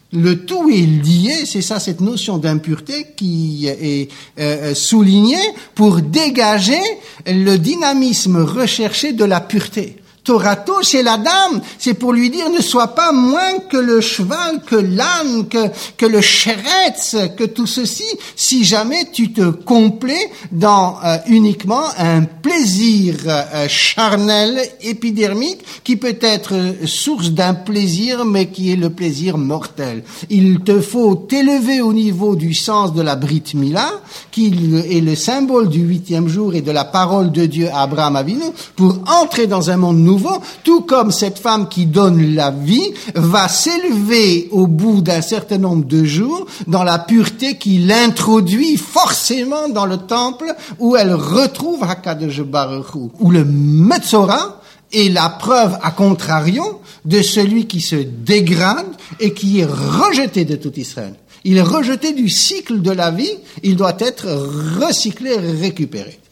Le tout est lié, c'est ça, cette notion d'impureté qui est soulignée pour dégager le dynamisme recherché de la pureté. Torato chez la dame, c'est pour lui dire ne sois pas moins que le cheval, que l'âne, que le sheretz, que tout ceci, si jamais tu te complais dans uniquement un plaisir charnel, épidermique, qui peut être source d'un plaisir, mais qui est le plaisir mortel. Il te faut t'élever au niveau du sens de la Brit Mila, qui est le symbole du 8e jour et de la parole de Dieu à Abraham Avinu, pour entrer dans un monde nouveau, tout comme cette femme qui donne la vie va s'élever au bout d'un certain nombre de jours dans la pureté qui l'introduit forcément dans le temple où elle retrouve Hakadosh Baruch Hu, où le Metzora est la preuve à contrario de celui qui se dégrade et qui est rejeté de tout Israël. Il est rejeté du cycle de la vie, il doit être recyclé, récupéré.